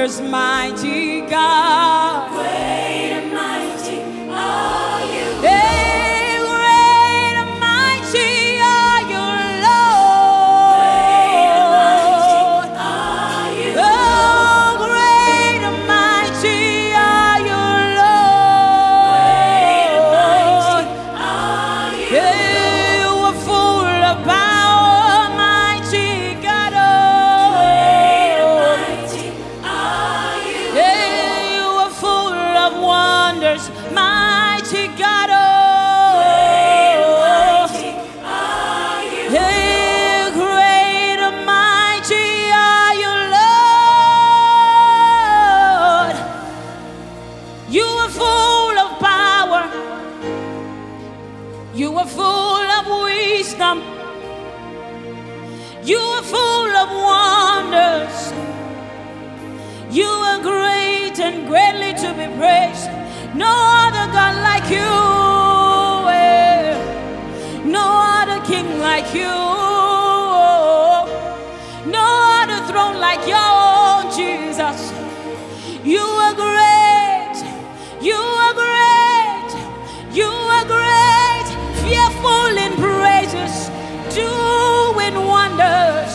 wonders, mighty God. Great and mighty are you. Hey, great and mighty are you, Lord. Are you. Oh, great and mighty are you, Lord. Are you. Hey, you are full of power, mighty God. Mighty are you. Hey, you are full of wonders, mighty God. Mighty are you. Hey, great and mighty are you, Lord. You are full of power. You are full of wisdom. You are full of wonders. You are great and greatly to be praised. No other God like you. No other king like you. No other throne like your own, Jesus. You are great. You are great. You are great. Fearful in praises, doing wonders.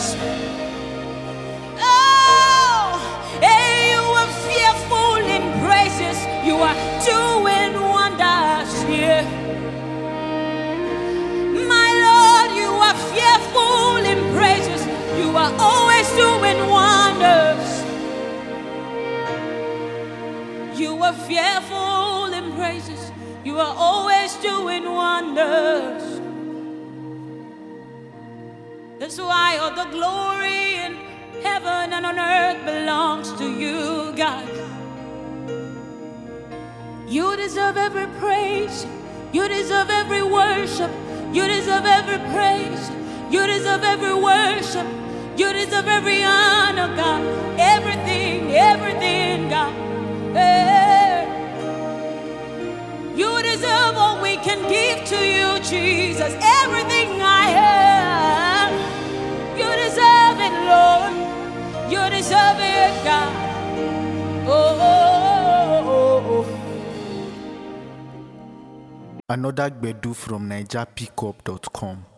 Oh, hey, you are fearful in praises. You are doing wonders. Yeah. My Lord, you are fearful in praises. You are always doing wonders. You are fearful in praises. You are always doing wonders. That's why all the glory in heaven and on earth belongs to you, God. You deserve every praise. You deserve every worship. You deserve every praise. You deserve every worship. You deserve every honor, God. Everything, everything, God. Hey. You deserve all we can give to you, Jesus. Everything I have. You deserve it, Lord. You deserve it, God. Oh, oh, oh, oh. Another Gbedu from NigerPickup.com.